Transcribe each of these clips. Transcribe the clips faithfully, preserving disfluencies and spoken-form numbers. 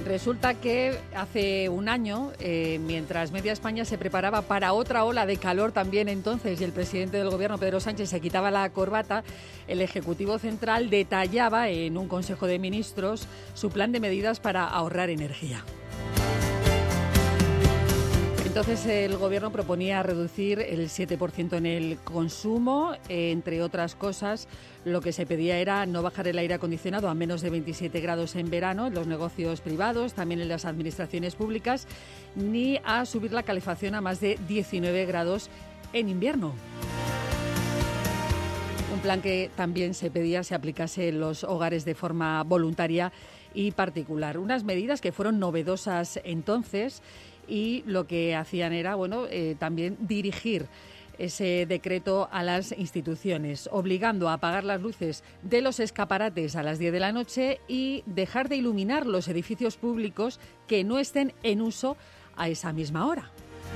Resulta que hace un año, eh, mientras media España se preparaba para otra ola de calor también entonces, y el presidente del Gobierno, Pedro Sánchez, se quitaba la corbata, el Ejecutivo Central detallaba en un Consejo de Ministros su plan de medidas para ahorrar energía. Entonces el Gobierno proponía reducir el siete por ciento en el consumo. Eh, entre otras cosas, lo que se pedía era no bajar el aire acondicionado a menos de veintisiete grados en verano en los negocios privados, también en las administraciones públicas, ni a subir la calefacción a más de diecinueve grados en invierno. Un plan que también se pedía se aplicase en los hogares de forma voluntaria y particular. Unas medidas que fueron novedosas entonces, y lo que hacían era, bueno, eh, también dirigir ese decreto a las instituciones, obligando a apagar las luces de los escaparates a las diez de la noche y dejar de iluminar los edificios públicos que no estén en uso a esa misma hora.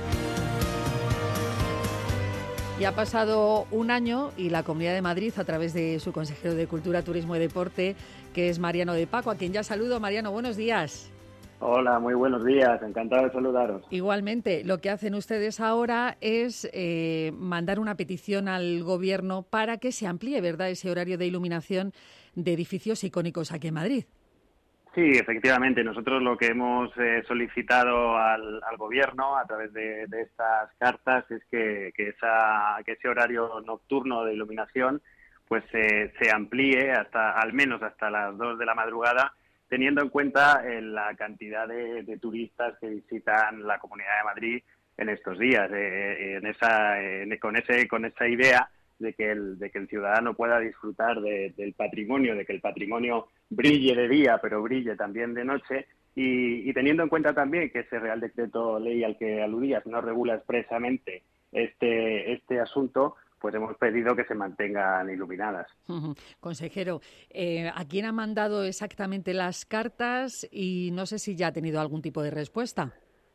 Ya ha pasado un año y la Comunidad de Madrid, a través de su consejero de Cultura, Turismo y Deporte, que es Mariano de Paco, a quien ya saludo. Mariano, buenos días. Hola, muy buenos días, encantado de saludaros. Igualmente, lo que hacen ustedes ahora es eh, mandar una petición al Gobierno para que se amplíe, ¿verdad?, ese horario de iluminación de edificios icónicos aquí en Madrid. Sí, efectivamente, nosotros lo que hemos eh, solicitado al, al Gobierno a través de, de estas cartas es que, que, esa, que ese horario nocturno de iluminación pues eh, se amplíe hasta al menos hasta las dos de la madrugada, teniendo en cuenta eh, la cantidad de, de turistas que visitan la Comunidad de Madrid en estos días, eh, en esa, eh, con ese, con esa idea de que el, de que el ciudadano pueda disfrutar de, del patrimonio, de que el patrimonio brille de día, pero brille también de noche, y, y teniendo en cuenta también que ese Real Decreto Ley al que aludías no regula expresamente este, este asunto, pues hemos pedido que se mantengan iluminadas. Uh-huh. Consejero, eh, ¿a quién ha mandado exactamente las cartas? Y no sé si ya ha tenido algún tipo de respuesta.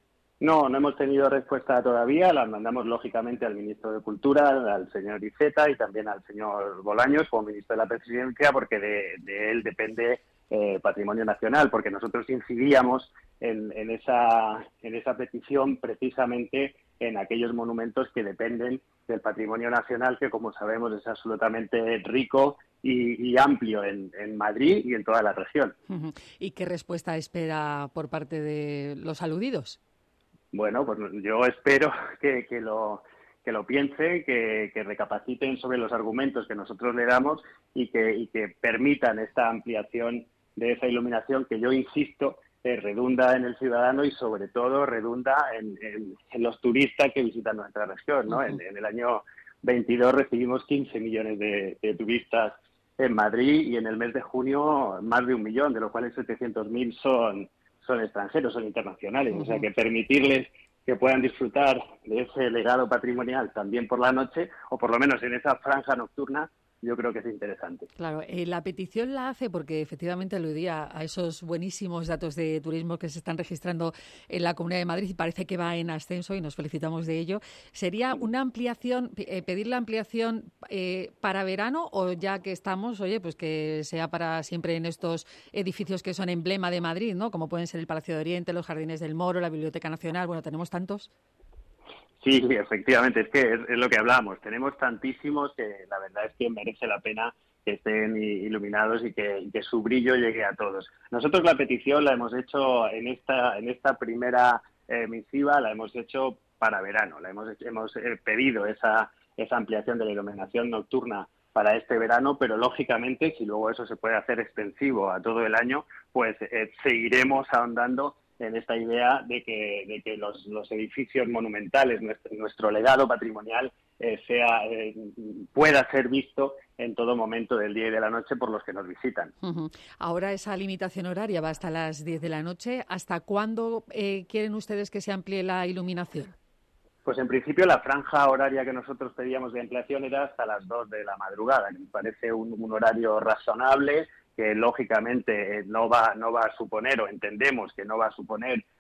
No, no hemos tenido respuesta todavía. Las mandamos, lógicamente, al ministro de Cultura, al señor Iceta, y también al señor Bolaños, como ministro de la Presidencia, porque de, de él depende eh, Patrimonio Nacional, porque nosotros incidíamos en, en, esa, en esa petición precisamente en aquellos monumentos que dependen del patrimonio nacional, que, como sabemos, es absolutamente rico y, y amplio en, en Madrid y en toda la región. Uh-huh. ¿Y qué respuesta espera por parte de los aludidos? Bueno, pues yo espero que, que lo que lo piensen, que, que recapaciten sobre los argumentos que nosotros le damos y que, y que permitan esta ampliación de esa iluminación que, yo insisto, eh, redunda en el ciudadano y sobre todo redunda en, en, en los turistas que visitan nuestra región, ¿no? Uh-huh. En, en el año veintidós recibimos quince millones de, de turistas en Madrid y en el mes de junio más de un millón, de los cuales setecientos mil son son extranjeros, son internacionales. Uh-huh. O sea, que permitirles que puedan disfrutar de ese legado patrimonial también por la noche, o por lo menos en esa franja nocturna, yo creo que es interesante. Claro, eh, la petición la hace porque efectivamente aludía a esos buenísimos datos de turismo que se están registrando en la Comunidad de Madrid y parece que va en ascenso y nos felicitamos de ello. ¿Sería una ampliación, eh, pedir la ampliación eh, para verano o ya que estamos, oye, pues que sea para siempre en estos edificios que son emblema de Madrid, ¿no? Como pueden ser el Palacio de Oriente, los Jardines del Moro, la Biblioteca Nacional, bueno, tenemos tantos. Sí, efectivamente, es que es, es lo que hablamos. Tenemos tantísimos que la verdad es que merece la pena que estén iluminados y que, y que su brillo llegue a todos. Nosotros la petición la hemos hecho en esta en esta primera eh, misiva, la hemos hecho para verano. La hemos hemos eh, pedido esa esa ampliación de la iluminación nocturna para este verano, pero lógicamente, si luego eso se puede hacer extensivo a todo el año, pues eh, seguiremos ahondando en esta idea de que, de que los, los edificios monumentales, nuestro, nuestro legado patrimonial, eh, sea eh, pueda ser visto en todo momento del día y de la noche por los que nos visitan. Uh-huh. Ahora esa limitación horaria va hasta las diez de la noche. ¿Hasta cuándo eh, quieren ustedes que se amplíe la iluminación? Pues en principio la franja horaria que nosotros pedíamos de ampliación era hasta las dos de la madrugada, que me parece un, un horario razonable, que lógicamente no va no va a suponer, o entendemos que no va a suponer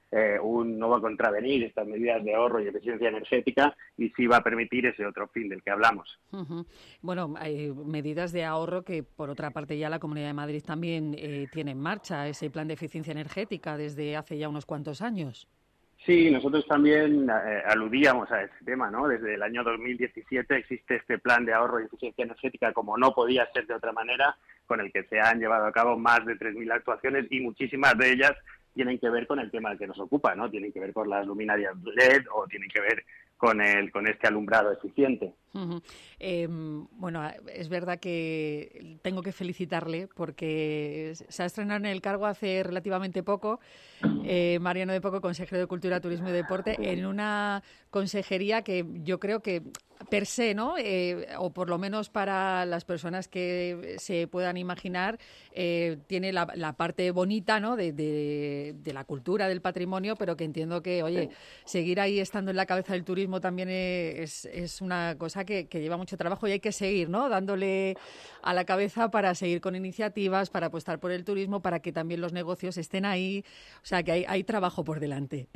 eh, un, no va a contravenir estas medidas de ahorro y eficiencia energética y sí va a permitir ese otro fin del que hablamos. Uh-huh. Bueno, hay medidas de ahorro que, por otra parte, ya la Comunidad de Madrid también eh, tiene en marcha, ese plan de eficiencia energética desde hace ya unos cuantos años. Sí, nosotros también eh, aludíamos a ese tema, ¿no? Desde el año dos mil diecisiete existe este plan de ahorro y eficiencia energética, como no podía ser de otra manera, con el que se han llevado a cabo más de tres mil actuaciones y muchísimas de ellas tienen que ver con el tema que nos ocupa, ¿no? Tienen que ver con las luminarias L E D o tienen que ver con el con este alumbrado eficiente. Uh-huh. Eh, bueno, es verdad que tengo que felicitarle porque se ha estrenado en el cargo hace relativamente poco, eh, Mariano de Poco, consejero de Cultura, Turismo y Deporte, en una consejería que yo creo que per se, ¿no? Eh, o por lo menos para las personas que se puedan imaginar, eh, tiene la, la parte bonita, ¿no? De, de, de la cultura, del patrimonio, pero que entiendo que, oye, seguir ahí estando en la cabeza del turismo también es, es una cosa que, que lleva mucho trabajo y hay que seguir, ¿no? Dándole a la cabeza para seguir con iniciativas, para apostar por el turismo, para que también los negocios estén ahí. O sea, que hay, hay trabajo por delante.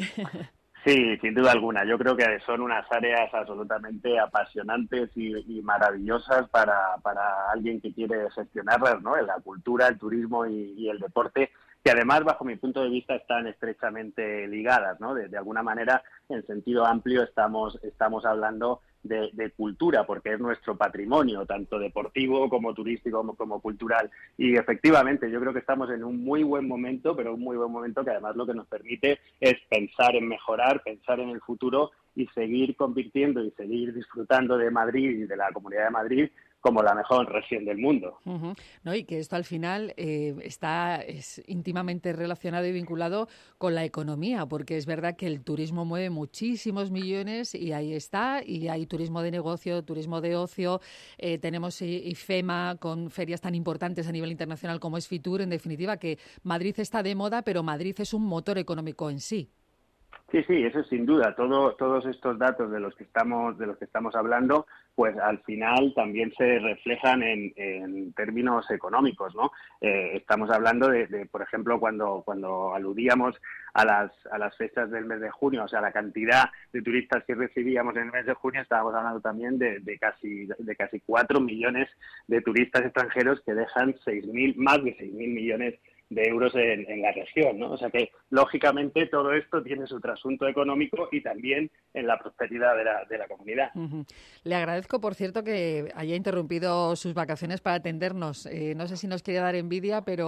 Sí, sin duda alguna. Yo creo que son unas áreas absolutamente apasionantes y, y maravillosas para, para alguien que quiere gestionarlas, ¿no? La cultura, el turismo y, y el deporte, que además, bajo mi punto de vista, están estrechamente ligadas, ¿no? De, de alguna manera, en sentido amplio, estamos, estamos hablando de, de cultura, porque es nuestro patrimonio, tanto deportivo como turístico como, como cultural. Y efectivamente, yo creo que estamos en un muy buen momento, pero un muy buen momento que además lo que nos permite es pensar en mejorar, pensar en el futuro y seguir convirtiendo y seguir disfrutando de Madrid y de la Comunidad de Madrid como la mejor región del mundo. Uh-huh. No, y que esto al final eh, está es íntimamente relacionado y vinculado con la economía, porque es verdad que el turismo mueve muchísimos millones y ahí está, y hay turismo de negocio, turismo de ocio, eh, tenemos IFEMA con ferias tan importantes a nivel internacional como es Fitur, en definitiva que Madrid está de moda, pero Madrid es un motor económico en sí. Sí, sí, eso sin duda. Todo, todos estos datos de los que estamos, de los que estamos hablando, pues al final también se reflejan en, en términos económicos, ¿no? Eh, estamos hablando de, de, por ejemplo, cuando, cuando aludíamos a las, a las fechas del mes de junio, o sea, la cantidad de turistas que recibíamos en el mes de junio, estábamos hablando también de, de casi, de casi cuatro millones de turistas extranjeros que dejan seis mil, más de seis mil millones de euros en, en la región, ¿no? O sea que, lógicamente, todo esto tiene su trasunto económico y también en la prosperidad de la, de la comunidad. Uh-huh. Le agradezco, por cierto, que haya interrumpido sus vacaciones para atendernos. Eh, no sé si nos quiere dar envidia, pero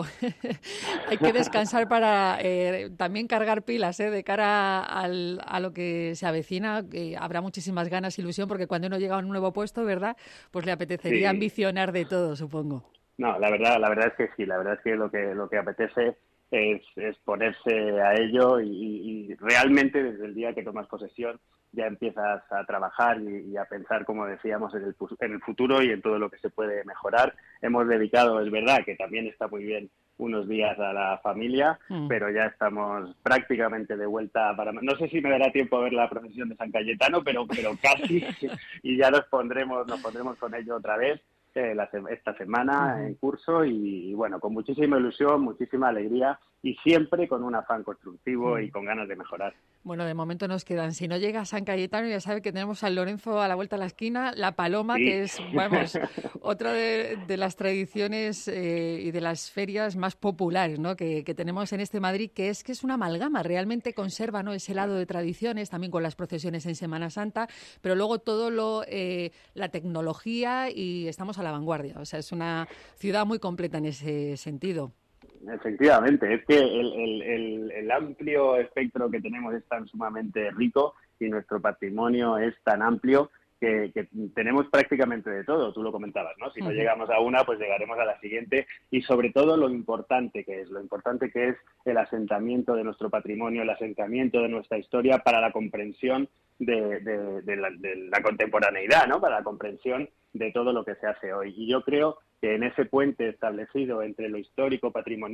hay que descansar para eh, también cargar pilas eh, de cara al, a lo que se avecina. Que habrá muchísimas ganas, ilusión, porque cuando uno llega a un nuevo puesto, ¿verdad? Pues le apetecería sí. ambicionar de todo, supongo. No, la verdad, la verdad es que sí, la verdad es que lo que lo que apetece es, es ponerse a ello y, y realmente desde el día que tomas posesión ya empiezas a trabajar y, y a pensar, como decíamos, en el, en el futuro y en todo lo que se puede mejorar. Hemos dedicado, es verdad, que también está muy bien unos días a la familia, mm. pero ya estamos prácticamente de vuelta para... No sé si me dará tiempo a ver la procesión de San Cayetano, pero, pero casi, y ya nos pondremos, nos pondremos con ello otra vez. Eh, la, esta semana uh-huh. en curso y, y bueno, con muchísima ilusión, muchísima alegría y siempre con un afán constructivo uh-huh. y con ganas de mejorar. Bueno, de momento nos quedan. Si no llega a San Cayetano, ya sabe que tenemos San Lorenzo a la vuelta de la esquina, La Paloma, sí. que es, vamos, otra de, de las tradiciones eh, y de las ferias más populares, ¿no? que, que tenemos en este Madrid, que es que es una amalgama, realmente conserva, ¿no? ese lado de tradiciones, también con las procesiones en Semana Santa, pero luego todo lo eh, la tecnología y estamos a la vanguardia. O sea, es una ciudad muy completa en ese sentido. Efectivamente, es que el, el, el, el amplio espectro que tenemos es tan sumamente rico y nuestro patrimonio es tan amplio que, que tenemos prácticamente de todo, tú lo comentabas, ¿no? Si no uh-huh. llegamos a una, pues llegaremos a la siguiente y sobre todo lo importante que es, lo importante que es el asentamiento de nuestro patrimonio, el asentamiento de nuestra historia para la comprensión de, de, de, la, de la contemporaneidad, ¿no? Para la comprensión de todo lo que se hace hoy. Y yo creo que en ese puente establecido entre lo histórico, patrimonial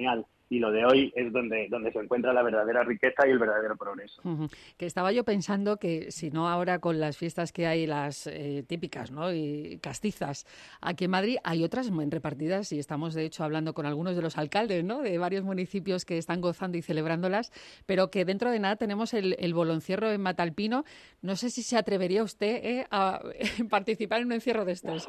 y lo de hoy es donde, donde se encuentra la verdadera riqueza y el verdadero progreso. Uh-huh. Que estaba yo pensando que si no ahora con las fiestas que hay, las eh, típicas, ¿no?, y castizas, aquí en Madrid hay otras repartidas y estamos de hecho hablando con algunos de los alcaldes, ¿no?, de varios municipios que están gozando y celebrándolas, pero que dentro de nada tenemos el, el boloncierro en Matalpino. No sé si se atrevería usted eh, a participar en un encierro de estos.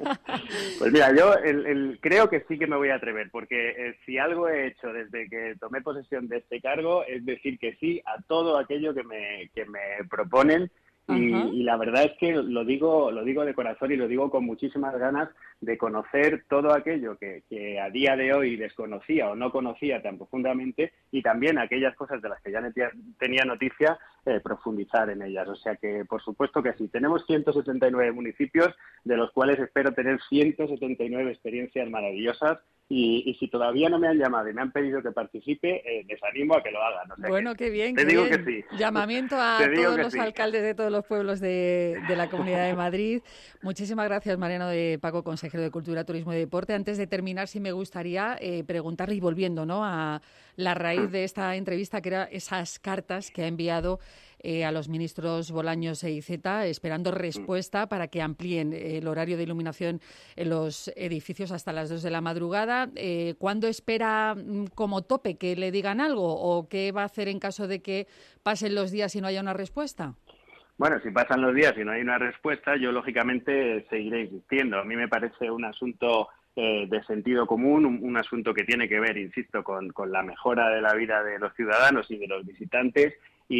Pues mira, yo el, el, creo que sí que me voy a atrever, porque eh, si algo he hecho desde que tomé posesión de este cargo es decir que sí a todo aquello que me, que me proponen. Y, y la verdad es que lo digo, lo digo de corazón y lo digo con muchísimas ganas de conocer todo aquello que, que a día de hoy desconocía o no conocía tan profundamente, y también aquellas cosas de las que ya tenía noticia, eh, profundizar en ellas. O sea que, por supuesto que sí. Tenemos ciento setenta y nueve municipios, de los cuales espero tener ciento setenta y nueve experiencias maravillosas. Y, y si todavía no me han llamado y me han pedido que participe, eh, les animo a que lo hagan. O sea bueno, que, qué bien, te qué digo bien. Que sí. Llamamiento a todos los sí. alcaldes de todos los pueblos de, de la Comunidad de Madrid. Muchísimas gracias, Mariano de Paco, consejero de Cultura, Turismo y Deporte. Antes de terminar, sí me gustaría eh, preguntarle, y volviendo, ¿no?, a la raíz de esta entrevista, que eran esas cartas que ha enviado Eh, a los ministros Bolaños e Iceta, esperando respuesta para que amplíen el horario de iluminación en los edificios hasta las dos de la madrugada. Eh, ¿Cuándo espera como tope que le digan algo, o qué va a hacer en caso de que pasen los días y no haya una respuesta? Bueno, si pasan los días y no hay una respuesta, yo lógicamente seguiré insistiendo. A mí me parece un asunto eh, de sentido común, un, un asunto que tiene que ver, insisto, con, con la mejora de la vida de los ciudadanos y de los visitantes.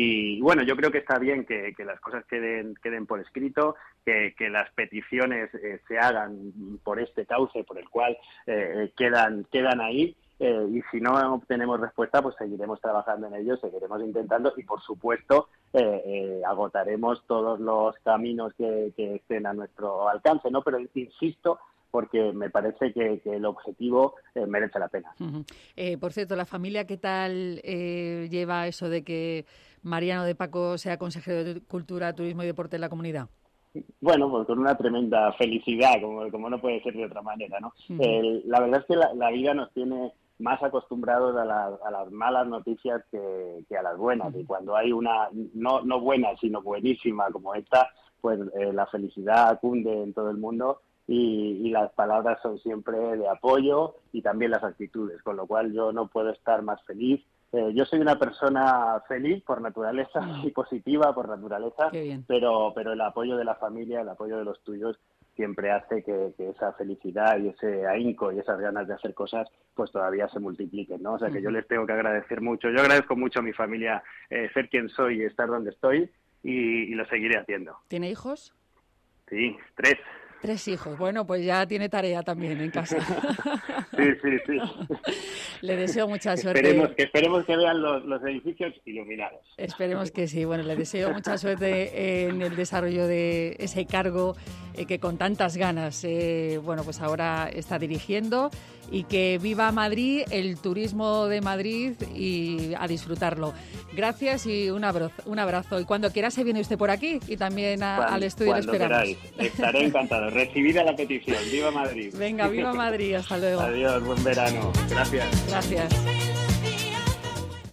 Y bueno, yo creo que está bien que, que las cosas queden, queden por escrito, que, que las peticiones eh, se hagan por este cauce por el cual eh, quedan, quedan ahí. Eh, y si no obtenemos respuesta, pues seguiremos trabajando en ello, seguiremos intentando y, por supuesto, eh, eh, agotaremos todos los caminos que, que estén a nuestro alcance, ¿no? Pero insisto, porque me parece que, que el objetivo eh, merece la pena. Uh-huh. Eh, por cierto, ¿la familia qué tal eh, lleva eso de que Mariano de Paco sea consejero de Cultura, Turismo y Deporte en la comunidad? Bueno, pues con una tremenda felicidad, como, como no puede ser de otra manera, ¿no? Uh-huh. Eh, la verdad es que la, la vida nos tiene más acostumbrados a, la, a las malas noticias que, que a las buenas. Uh-huh. Y cuando hay una, no, no buena, sino buenísima como esta, pues eh, la felicidad cunde en todo el mundo. Y, y las palabras son siempre de apoyo y también las actitudes, con lo cual yo no puedo estar más feliz. Eh, yo soy una persona feliz por naturaleza y positiva por naturaleza, pero pero el apoyo de la familia, el apoyo de los tuyos siempre hace que, que esa felicidad y ese ahínco y esas ganas de hacer cosas pues todavía se multipliquen, ¿no? O sea que yo les tengo que agradecer mucho. Yo agradezco mucho a mi familia eh, ser quien soy y estar donde estoy, y, y lo seguiré haciendo. ¿Tiene hijos? Sí, tres. Tres hijos. Bueno, pues ya tiene tarea también en casa. Sí, sí, sí. Le deseo mucha suerte. Esperemos que, esperemos que vean los, los edificios iluminados. Esperemos que sí. Bueno, le deseo mucha suerte en el desarrollo de ese cargo eh, que con tantas ganas, eh, bueno, pues ahora está dirigiendo, y que viva Madrid, el turismo de Madrid, y a disfrutarlo. Gracias y un abrazo. Un abrazo. Y cuando quiera se viene usted por aquí y también a, cuando, al estudio le esperamos. Queráis. Estaré encantado. Recibida la petición. ¡Viva Madrid! Venga, viva Madrid. Hasta luego. Adiós, buen verano. Gracias. Gracias.